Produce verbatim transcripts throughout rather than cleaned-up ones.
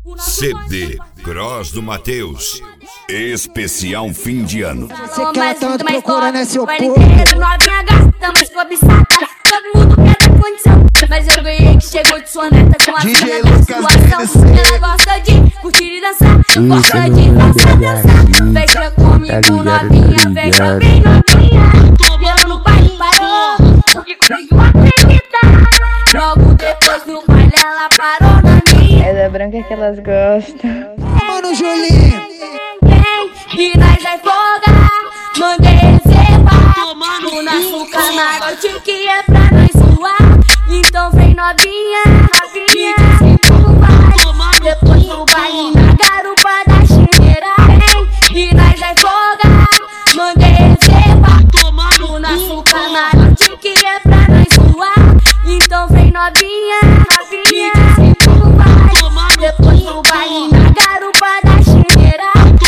C D Cross do Matheus. Especial fim de ano. Você quer tanto procurando esse oposto. Novinha gasta, mas cobiçada. Todo mundo quer ter condição, mas eu ganhei que chegou de soneta com a D J da Lucas situação. Ela gosta de curtir e dançar, gosta de dançar, dançar. Fecha comigo, novinha, fecha bem novinha. Pelo no baile parou, porque conseguiu acreditar. Logo depois no baile ela parou na minha. É da branca que elas gostam. Mano, Julinho. E nós vai folgar, mandei reservar no nosso camarote que é pra nós zoar. Então vem novinha, me diz que tu vai. Depois do baile na garupa da chineira. E nós vai folgar, mandei reservar no nosso camarote que é pra nós zoar. Então vem novinha, me diz que tu vai. Depois do baile na garupa da chineira.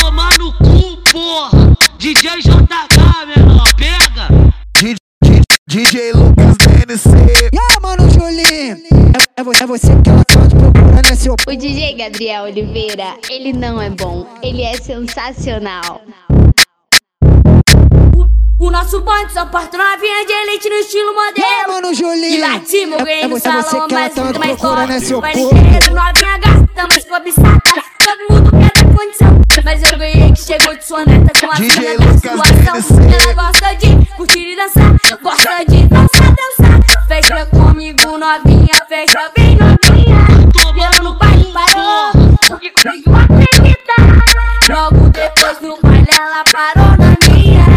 D J J K, menor, pega! D J Lucas da N C. Yeah, mano, Julinho. É, é, você, é você que ela tá procurando esse oposto. O D J Gabriel Oliveira, ele não é bom, ele é sensacional. O nosso bonde só porta novinha de elite no estilo modelo. Yeah, mano, Julinho. E lá de cima eu ganhei é, no você, é você salão, que ela mas tá muito mais procurando forte. esse Vai oposto. ligeiro, novinha gasta, mas cobiçada. Todo mundo quer ter condição, mas eu ganhei que chegou de soneta com a D J filha da Lucas situação. da N C. Ela gosta de curtir e dançar, gosta de dançar, dançar. Fecha comigo, novinha, fecha bem novinha. Pelo no baile parou, porque conseguiu acreditar. Logo depois no baile ela parou na minha.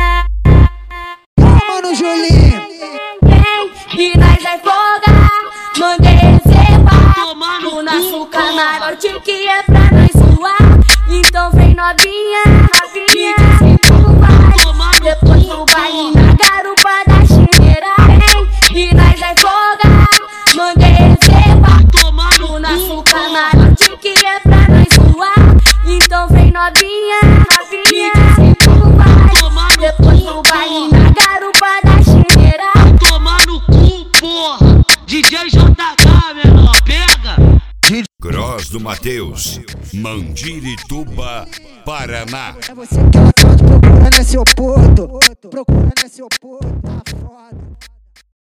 Mano, Julinho. E nós vai folgar, mandei reservar no nosso camarote que é pra nós zoar. Então vem novinha, me diz que tu vai. Depois do baile na garupa da chineira. E nós vai folgar, mandei reservar no nosso camarote que é pra nós zoar. Então vem novinha, me diz que tu vai. Depois do baile na garupa da chineira. Tomar no cu, porra! D J J K, menor, pega! Cross do Matheus. Mandirituba, Paraná. É você que ela tá procurando esse oposto. Procurando esse oposto, tá foda.